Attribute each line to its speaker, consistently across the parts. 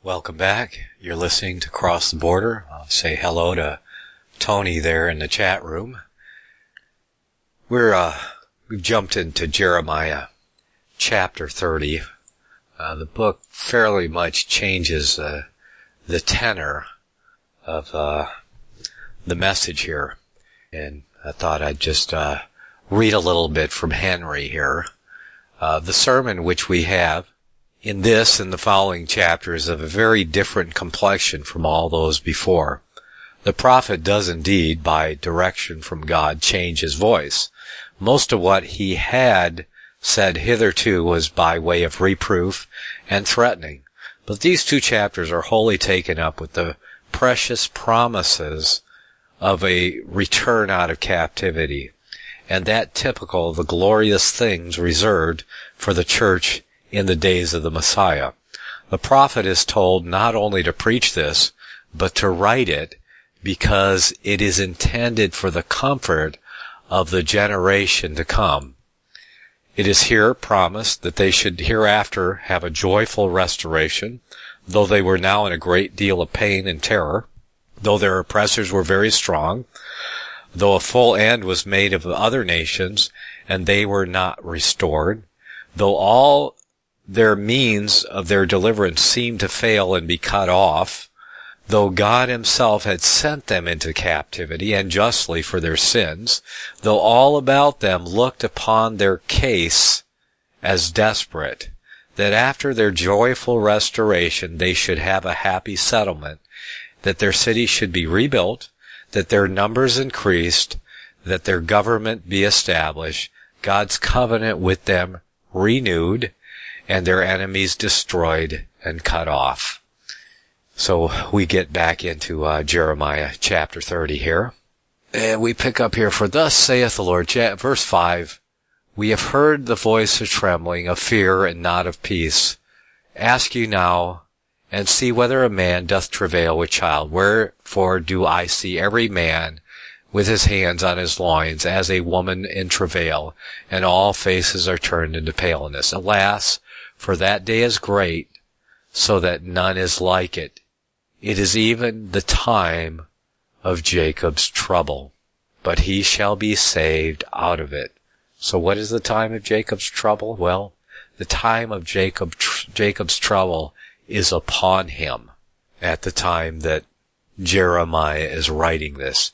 Speaker 1: Welcome back. You're listening to Cross the Border. I'll say hello to Tony there in the chat room. We've jumped into Jeremiah chapter 30. The book fairly much changes the tenor of the message here. And I thought I'd just read a little bit from Henry here. The sermon which we have in this and the following chapters of a very different complexion from all those before. The prophet does indeed, by direction from God, change his voice. Most of what he had said hitherto was by way of reproof and threatening. But these two chapters are wholly taken up with the precious promises of a return out of captivity, and that typical of the glorious things reserved for the church in the days of the Messiah. The prophet is told not only to preach this, but to write it, because it is intended for the comfort of the generation to come. It is here promised that they should hereafter have a joyful restoration, though they were now in a great deal of pain and terror, though their oppressors were very strong, though a full end was made of other nations, and they were not restored, though all their means of their deliverance seemed to fail and be cut off, though God himself had sent them into captivity, and justly for their sins, though all about them looked upon their case as desperate, that after their joyful restoration they should have a happy settlement, that their city should be rebuilt, that their numbers increased, that their government be established, God's covenant with them renewed, and their enemies destroyed and cut off. So we get back into Jeremiah chapter 30 here. And we pick up here, for thus saith the Lord, verse 5, we have heard the voice of trembling, of fear, and not of peace. Ask you now, and see whether a man doth travail with child. Wherefore do I see every man with his hands on his loins, as a woman in travail, and all faces are turned into paleness. Alas, for that day is great, so that none is like it. It is even the time of Jacob's trouble, but he shall be saved out of it. So what is the time of Jacob's trouble? Well, the time of Jacob's trouble is upon him at the time that Jeremiah is writing this.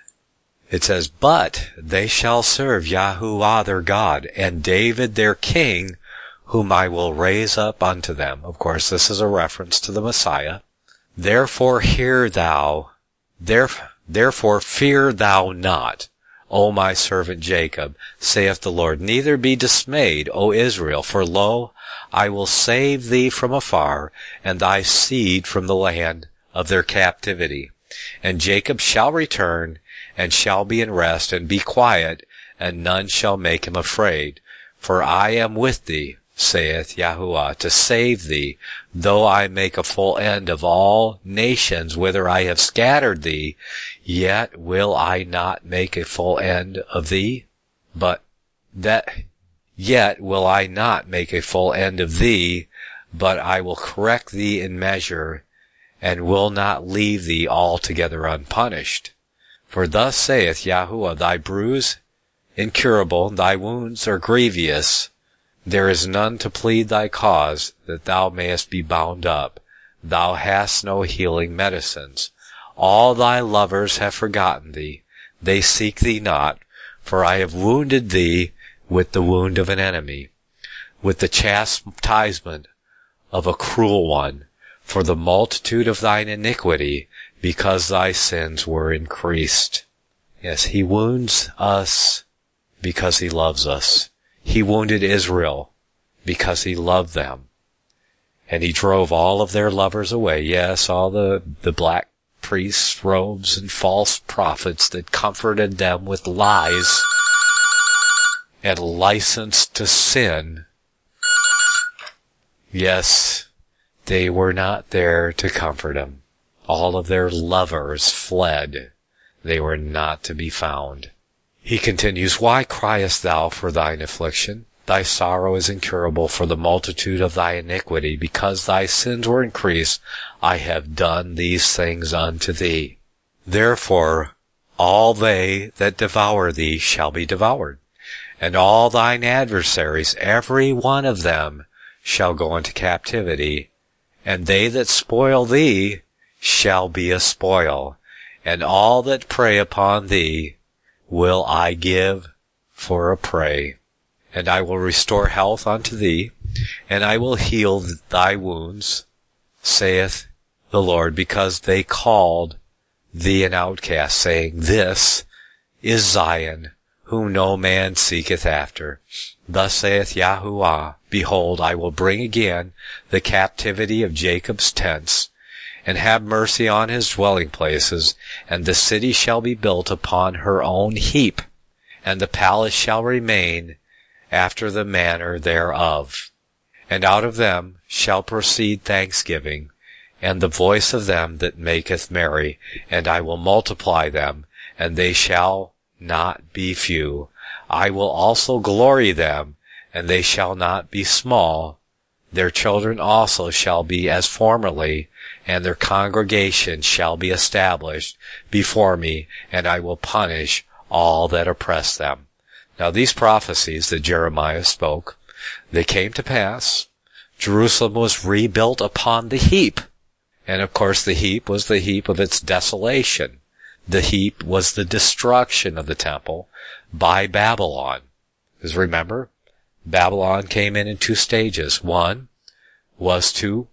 Speaker 1: It says, but they shall serve Yahuwah their God, and David their king, whom I will raise up unto them. Of course, this is a reference to the Messiah. Therefore fear thou not, O my servant Jacob, saith the Lord. Neither be dismayed, O Israel, for lo, I will save thee from afar, and thy seed from the land of their captivity. And Jacob shall return, and shall be in rest, and be quiet, and none shall make him afraid. For I am with thee, saith Yahuwah, to save thee, though I make a full end of all nations whither I have scattered thee, yet will I not make a full end of thee, yet will I not make a full end of thee, but I will correct thee in measure, and will not leave thee altogether unpunished. For thus saith Yahuwah, thy bruise incurable, thy wounds are grievous. There is none to plead thy cause, that thou mayest be bound up. Thou hast no healing medicines. All thy lovers have forgotten thee. They seek thee not, for I have wounded thee with the wound of an enemy, with the chastisement of a cruel one, for the multitude of thine iniquity, because thy sins were increased. Yes, he wounds us because he loves us. He wounded Israel because he loved them. And he drove all of their lovers away. Yes, all the black priests' robes and false prophets that comforted them with lies and license to sin. Yes, they were not there to comfort him. All of their lovers fled. They were not to be found. He continues, why criest thou for thine affliction? Thy sorrow is incurable for the multitude of thy iniquity. Because thy sins were increased, I have done these things unto thee. Therefore all they that devour thee shall be devoured, and all thine adversaries, every one of them, shall go into captivity, and they that spoil thee shall be a spoil, and all that prey upon thee will I give for a prey. And I will restore health unto thee, and I will heal thy wounds, saith the Lord, because they called thee an outcast, saying, This is Zion, whom no man seeketh after. Thus saith Yahuwah, Behold, I will bring again the captivity of Jacob's tents, and have mercy on his dwelling places, and the city shall be built upon her own heap, and the palace shall remain after the manner thereof. And out of them shall proceed thanksgiving, and the voice of them that maketh merry, and I will multiply them, and they shall not be few. I will also glory them, and they shall not be small. Their children also shall be as formerly, and their congregation shall be established before me, and I will punish all that oppress them. Now these prophecies that Jeremiah spoke, they came to pass. Jerusalem was rebuilt upon the heap. And of course the heap was the heap of its desolation. The heap was the destruction of the temple by Babylon. Because remember, Babylon came in 2 stages. One was to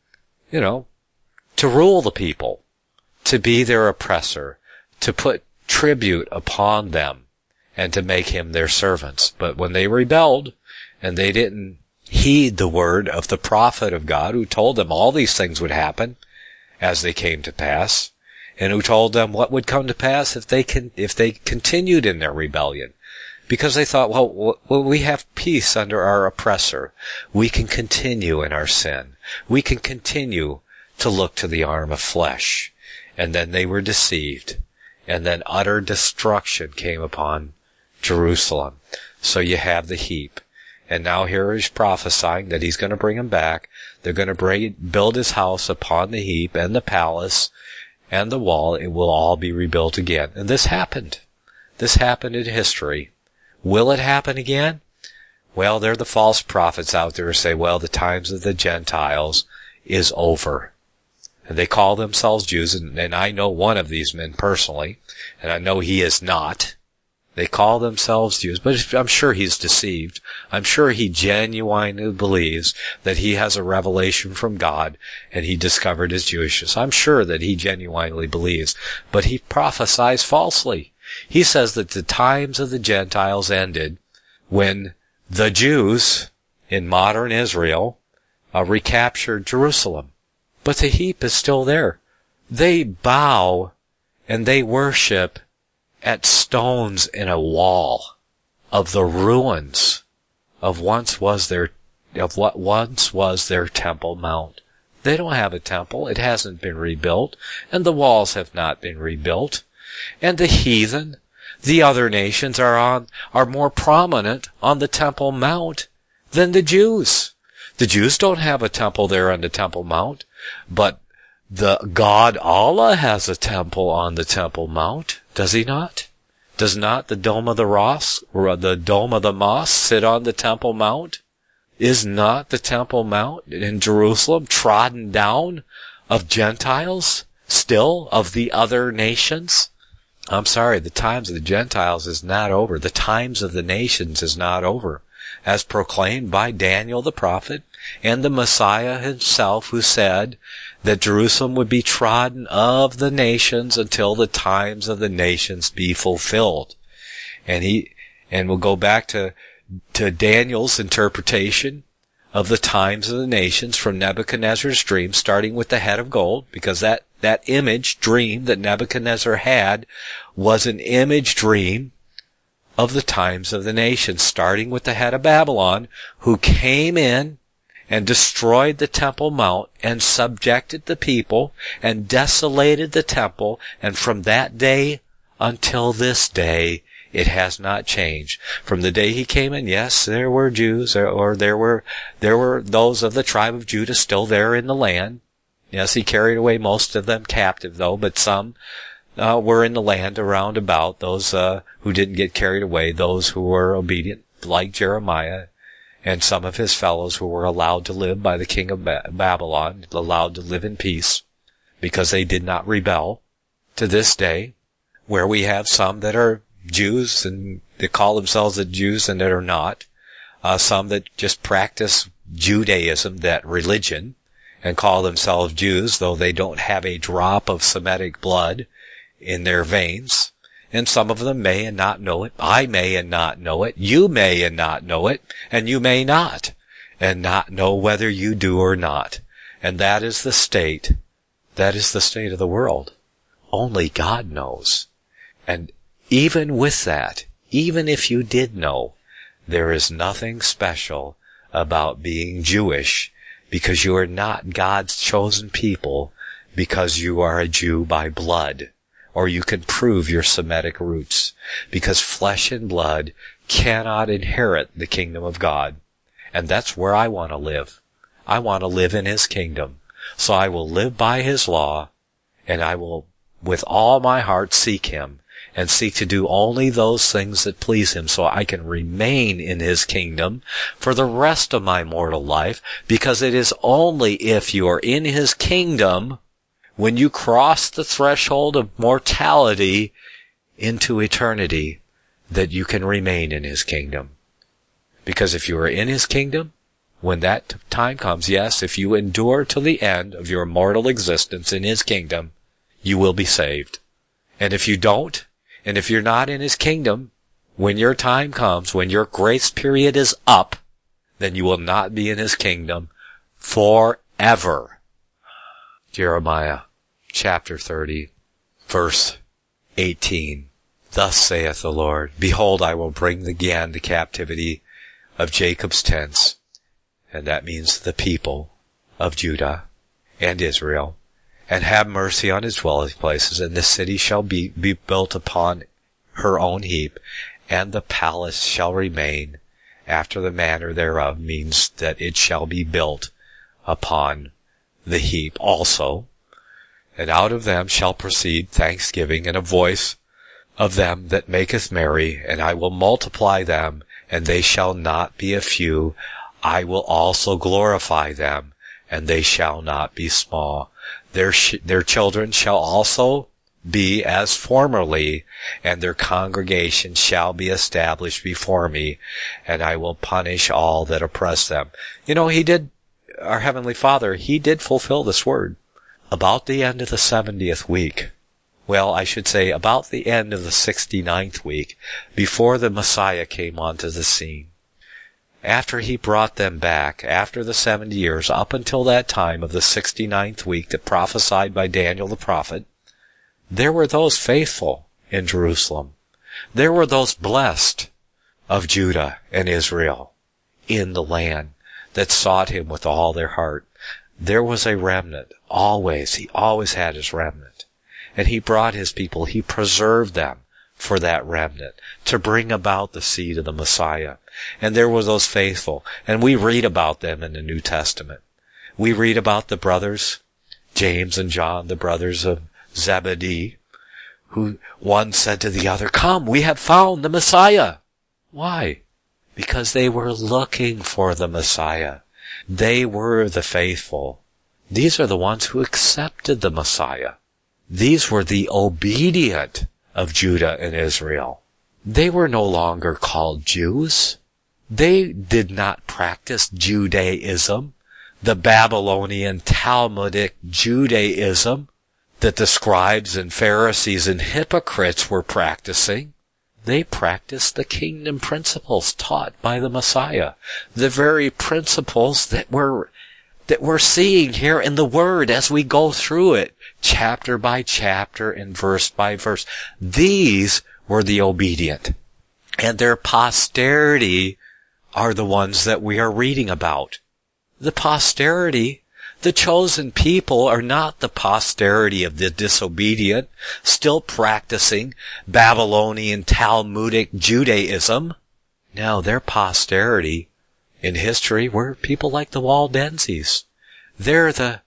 Speaker 1: rule the people, to be their oppressor, to put tribute upon them, and to make him their servants. But when they rebelled, and they didn't heed the word of the prophet of God, who told them all these things would happen as they came to pass, and who told them what would come to pass if they continued in their rebellion. Because they thought, well, we have peace under our oppressor. We can continue in our sin. We can continue to look to the arm of flesh. And then they were deceived. And then utter destruction came upon Jerusalem. So you have the heap. And now here he's prophesying that he's going to bring them back. They're going to build his house upon the heap, and the palace and the wall. It will all be rebuilt again. And this happened. This happened in history. Will it happen again? Well, there are the false prophets out there who say, well, the times of the Gentiles is over. And they call themselves Jews, and I know one of these men personally, and I know he is not. They call themselves Jews, but I'm sure he's deceived. I'm sure he genuinely believes that he has a revelation from God and he discovered his Jewishness. I'm sure that he genuinely believes, but he prophesies falsely. He says that the times of the Gentiles ended when the Jews in modern Israel recaptured Jerusalem. But the heap is still there. They bow and they worship at stones in a wall of the ruins of what once was their Temple Mount. They don't have a temple. It hasn't been rebuilt, and the walls have not been rebuilt. And the heathen, the other nations, are more prominent on the Temple Mount than the Jews. The Jews don't have a temple there on the Temple Mount, but the God Allah has a temple on the Temple Mount, does he not? Does not the Dome of the Ross, or the Dome of the Mosque, sit on the Temple Mount? Is not the Temple Mount in Jerusalem trodden down of Gentiles, still, of the other nations? I'm sorry, the times of the Gentiles is not over. The times of the nations is not over, as proclaimed by Daniel the prophet and the Messiah himself, who said that Jerusalem would be trodden of the nations until the times of the nations be fulfilled. And we'll go back to Daniel's interpretation of the times of the nations from Nebuchadnezzar's dream, starting with the head of gold, because that image dream that Nebuchadnezzar had was an image dream of the times of the nations, starting with the head of Babylon, who came in and destroyed the Temple Mount and subjected the people and desolated the temple, and from that day until this day It has not changed. From the day he came in, yes, there were Jews, or there were those of the tribe of Judah still there in the land. Yes, he carried away most of them captive, though, but some were in the land around about, those who didn't get carried away, those who were obedient, like Jeremiah, and some of his fellows who were allowed to live by the king of Babylon, allowed to live in peace, because they did not rebel. To this day, where we have some that are Jews and they call themselves the Jews and that are not, some that just practice Judaism, that religion, and call themselves Jews, though they don't have a drop of Semitic blood in their veins. And some of them may and not know it. I may and not know it. You may and not know it. And you may not. And not know whether you do or not. And that is the state. That is the state of the world. Only God knows. And even with that, even if you did know, there is nothing special about being Jewish, because you are not God's chosen people, because you are a Jew by blood, or you can prove your Semitic roots, because flesh and blood cannot inherit the kingdom of God. And that's where I want to live. I want to live in His kingdom. So I will live by His law, and I will with all my heart seek Him, and seek to do only those things that please Him, so I can remain in His kingdom for the rest of my mortal life, because it is only if you are in His kingdom, when you cross the threshold of mortality into eternity, that you can remain in His kingdom. Because if you are in His kingdom, when that time comes, yes, if you endure to the end of your mortal existence in His kingdom, you will be saved. And if you don't, and if you're not in His kingdom, when your time comes, when your grace period is up, then you will not be in His kingdom forever. Jeremiah chapter 30, verse 18. Thus saith the Lord, Behold, I will bring again the captivity of Jacob's tents, and that means the people of Judah and Israel, and have mercy on his dwelling places, and the city shall be built upon her own heap, and the palace shall remain after the manner thereof, means that it shall be built upon the heap also. And out of them shall proceed thanksgiving, and a voice of them that maketh merry, and I will multiply them, and they shall not be a few. I will also glorify them, and they shall not be small. Their children shall also be as formerly, and their congregation shall be established before me, and I will punish all that oppress them. You know, our Heavenly Father, He did fulfill this word. About the end of the 70th week, well, I should say about the end of the 69th week, before the Messiah came onto the scene, after He brought them back, after the 70 years, up until that time of the 69th week that prophesied by Daniel the prophet, there were those faithful in Jerusalem. There were those blessed of Judah and Israel in the land that sought Him with all their heart. There was a remnant, always. He always had His remnant. And He brought His people, He preserved them for that remnant, to bring about the seed of the Messiah. And there were those faithful, and we read about them in the New Testament. We read about the brothers, James and John, the brothers of Zebedee, who one said to the other, Come, we have found the Messiah. Why? Because they were looking for the Messiah. They were the faithful. These are the ones who accepted the Messiah. These were the obedient of Judah and Israel. They were no longer called Jews. They did not practice Judaism, the Babylonian Talmudic Judaism that the scribes and Pharisees and hypocrites were practicing. They practiced the kingdom principles taught by the Messiah, the very principles that we're seeing here in the Word as we go through it, chapter by chapter and verse by verse. These were the obedient, and their posterity are the ones that we are reading about. The posterity The chosen people are not the posterity of the disobedient, still practicing Babylonian Talmudic Judaism. No, their posterity in history were people like the Waldenses. They're the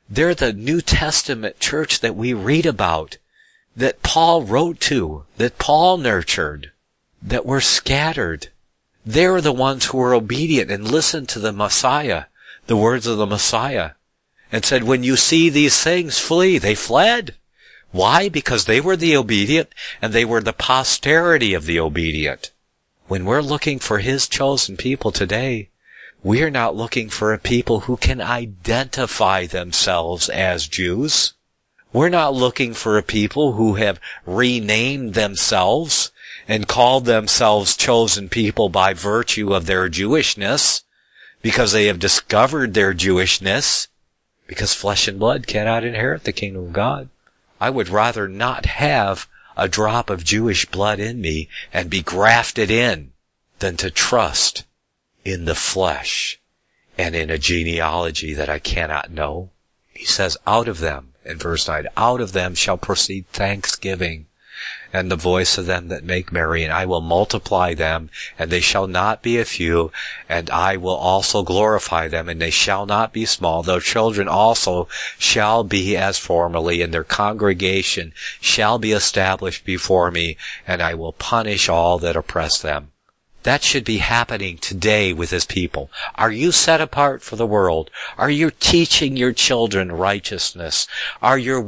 Speaker 1: New Testament church that we read about, that Paul wrote to, that Paul nurtured, that were scattered. They're the ones who were obedient and listened to the Messiah, the words of the Messiah, and said, when you see these things, flee. They fled. Why? Because they were the obedient, and they were the posterity of the obedient. When we're looking for His chosen people today, we're not looking for a people who can identify themselves as Jews. We're not looking for a people who have renamed themselves and called themselves chosen people by virtue of their Jewishness, because they have discovered their Jewishness, because flesh and blood cannot inherit the kingdom of God. I would rather not have a drop of Jewish blood in me and be grafted in than to trust in the flesh and in a genealogy that I cannot know. He says, out of them, in verse 9, out of them shall proceed thanksgiving and the voice of them that make merry, and I will multiply them, and they shall not be a few, and I will also glorify them, and they shall not be small. Their children also shall be as formerly, and their congregation shall be established before me, and I will punish all that oppress them. That should be happening today with His people. Are you set apart for the world? Are you teaching your children righteousness? Are your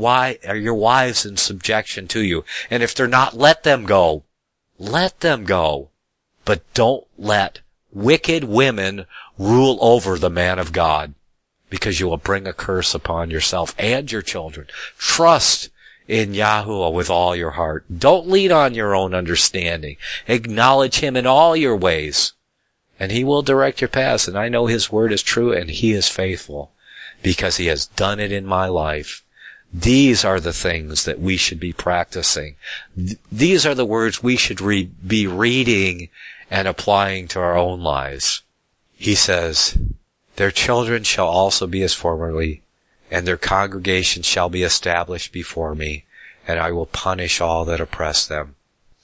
Speaker 1: wives in subjection to you? And if they're not, let them go. Let them go. But don't let wicked women rule over the man of God, because you will bring a curse upon yourself and your children. Trust in Yahuwah with all your heart. Don't lean on your own understanding. Acknowledge Him in all your ways, and He will direct your paths. And I know His word is true, and He is faithful, because He has done it in my life. These are the things that we should be practicing. These are the words we should be reading and applying to our own lives. He says, their children shall also be as formerly, and their congregation shall be established before me, and I will punish all that oppress them.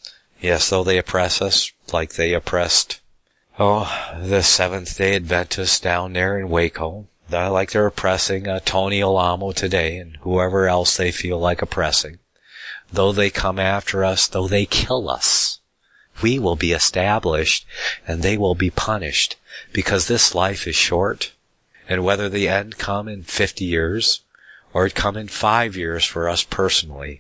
Speaker 1: Yes, though they oppress us, like they oppressed, the Seventh-day Adventists down there in Waco, like they're oppressing Tony Alamo today, and whoever else they feel like oppressing. Though they come after us, though they kill us, we will be established, and they will be punished, because this life is short. And whether the end come in 50 years or it come in 5 years for us personally,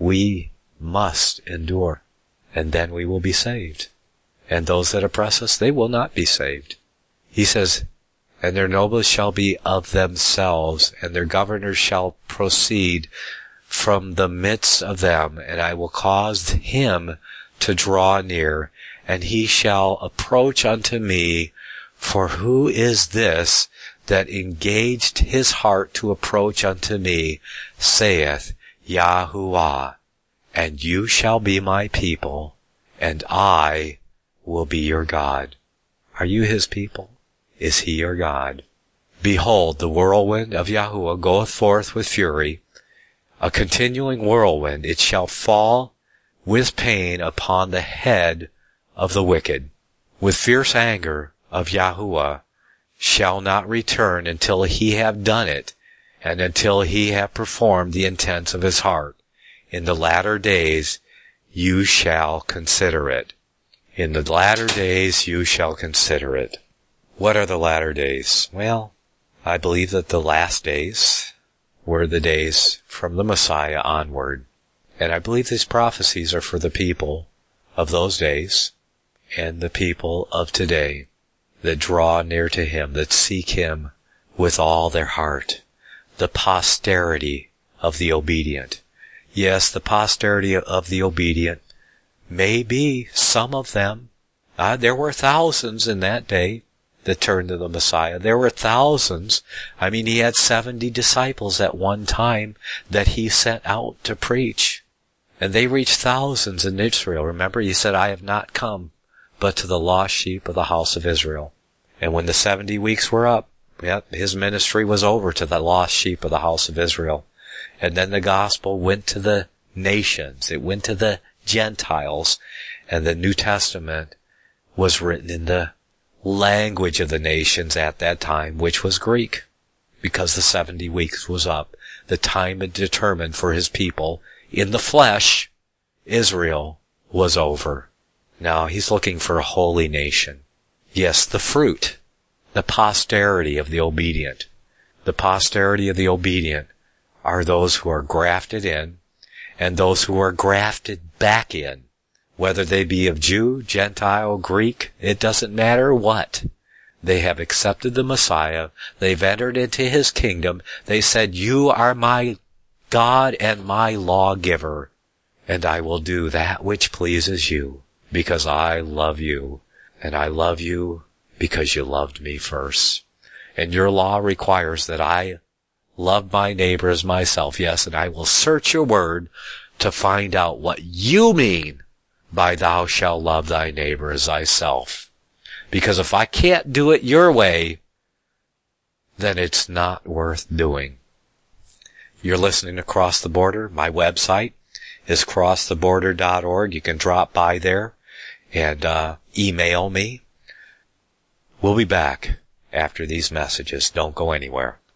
Speaker 1: we must endure, and then we will be saved. And those that oppress us, they will not be saved. He says, and their nobles shall be of themselves, and their governors shall proceed from the midst of them, and I will cause him to draw near, and he shall approach unto me. For who is this that engaged his heart to approach unto me, saith Yahuwah, and you shall be my people, and I will be your God. Are you His people? Is He your God? Behold, the whirlwind of Yahuwah goeth forth with fury, a continuing whirlwind. It shall fall with pain upon the head of the wicked. With fierce anger of Yahuwah shall not return until He have done it, and until He have performed the intents of His heart. In the latter days you shall consider it. In the latter days you shall consider it. What are the latter days? Well, I believe that the last days were the days from the Messiah onward. And I believe these prophecies are for the people of those days and the people of today, that draw near to Him, that seek Him with all their heart. The posterity of the obedient. Yes, the posterity of the obedient may be some of them. There were thousands in that day that turned to the Messiah. There were thousands. I mean, He had 70 disciples at one time that He sent out to preach. And they reached thousands in Israel. Remember, He said, I have not come but to the lost sheep of the house of Israel. And when the 70 weeks were up, Yep, his ministry was over to the lost sheep of the house of Israel. And then the gospel went to the nations. It went to the Gentiles. And the New Testament was written in the language of the nations at that time, which was Greek. Because the 70 weeks was up. The time had determined for his people in the flesh, Israel, was over. Now he's looking for a holy nation. Yes, the fruit. The posterity of the obedient. The posterity of the obedient are those who are grafted in and those who are grafted back in. Whether they be of Jew, Gentile, Greek, it doesn't matter what. They have accepted the Messiah. They've entered into his kingdom. They said, "You are my God and my lawgiver, and I will do that which pleases you, because I love you, and I love you because you loved me first. And your law requires that I love my neighbor as myself." Yes, and I will search your word to find out what you mean by thou shalt love thy neighbor as thyself. Because if I can't do it your way, then it's not worth doing. You're listening to Cross the Border. My website is crosstheborder.org. You can drop by there and email me. We'll be back after these messages. Don't go anywhere.